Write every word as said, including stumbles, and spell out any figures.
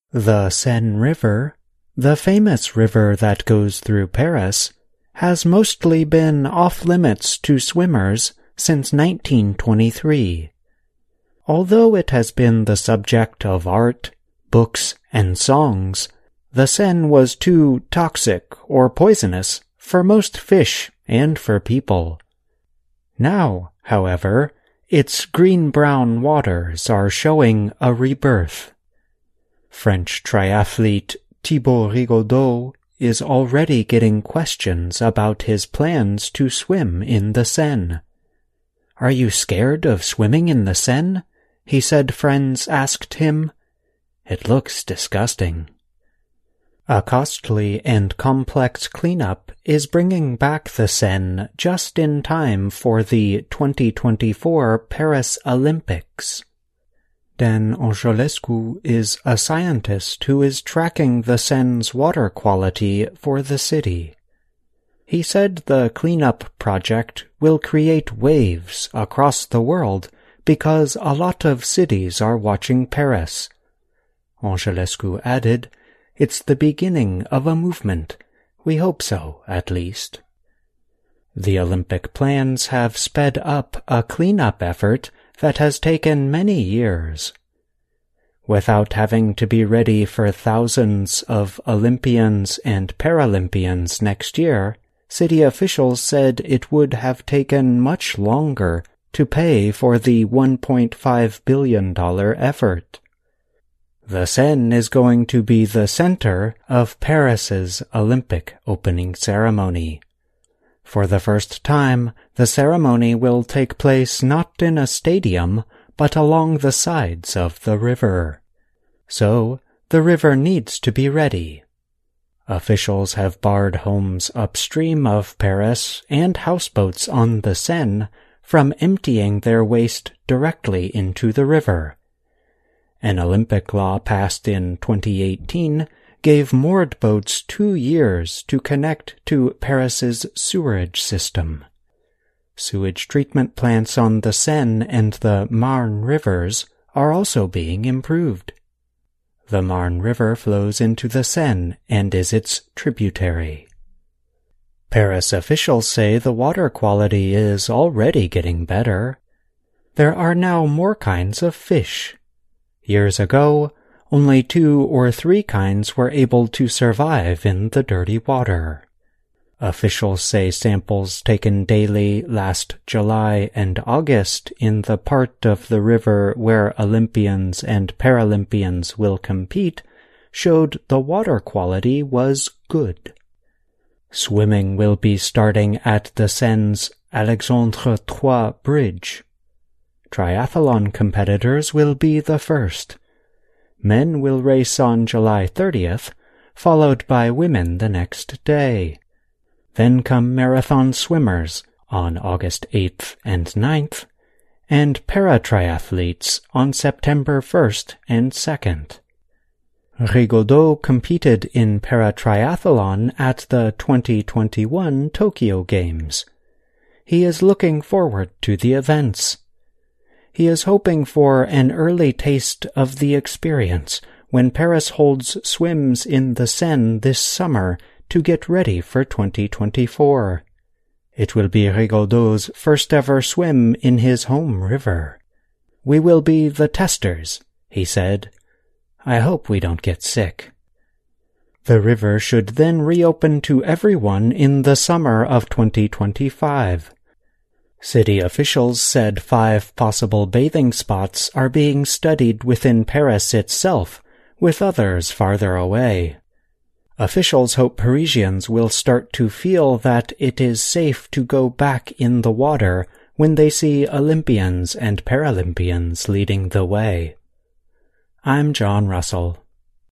The Seine River, the famous river that goes through Paris, has mostly been off-limits to swimmers since nineteen twenty-three. Although it has been the subject of art, books, and songs, the Seine was too toxic or poisonous for most fish and for people. Now, however, its green-brown waters are showing a rebirth. French triathlete Thibaut Rigaudot is already getting questions about his plans to swim in the Seine. "Are you scared of swimming in the Seine?" he said friends asked him. "It looks disgusting." A costly and complex cleanup is bringing back the Seine just in time for the twenty twenty-four Paris Olympics. Dan Angelescu is a scientist who is tracking the Seine's water quality for the city. He said the cleanup project will create waves across the world because a lot of cities are watching Paris. Angelescu added, "It's the beginning of a movement. We hope so, at least." The Olympic plans have sped up a cleanup effort that has taken many years. Without having to be ready for thousands of Olympians and Paralympians next year, city officials said it would have taken much longer to pay for the one point five billion dollars effort. The Seine is going to be the center of Paris's Olympic opening ceremony. For the first time, the ceremony will take place not in a stadium, but along the sides of the river. So, the river needs to be ready. Officials have barred homes upstream of Paris and houseboats on the Seine from emptying their waste directly into the river. An Olympic law passed in twenty eighteen gave moored boats two years to connect to Paris's sewerage system. Sewage treatment plants on the Seine and the Marne rivers are also being improved. The Marne River flows into the Seine and is its tributary. Paris officials say the water quality is already getting better. There are now more kinds of fish. Years ago, only two or three kinds were able to survive in the dirty water. Officials say samples taken daily last July and August in the part of the river where Olympians and Paralympians will compete showed the water quality was good. Swimming will be starting at the Seine's Alexandre trois Bridge. Triathlon competitors will be the first. Men will race on July thirtieth, followed by women the next day. Then come marathon swimmers on August eighth and ninth, and paratriathletes on September first and second. Rigaudot competed in paratriathlon at the twenty twenty-one Tokyo Games. He is looking forward to the events. He is hoping for an early taste of the experience when Paris holds swims in the Seine this summer to get ready for twenty twenty-four. It will be Rigaudot's first ever swim in his home river. "We will be the testers," he said. "I hope we don't get sick." The river should then reopen to everyone in the summer of twenty twenty-five. City officials said five possible bathing spots are being studied within Paris itself, with others farther away. Officials hope Parisians will start to feel that it is safe to go back in the water when they see Olympians and Paralympians leading the way. I'm John Russell.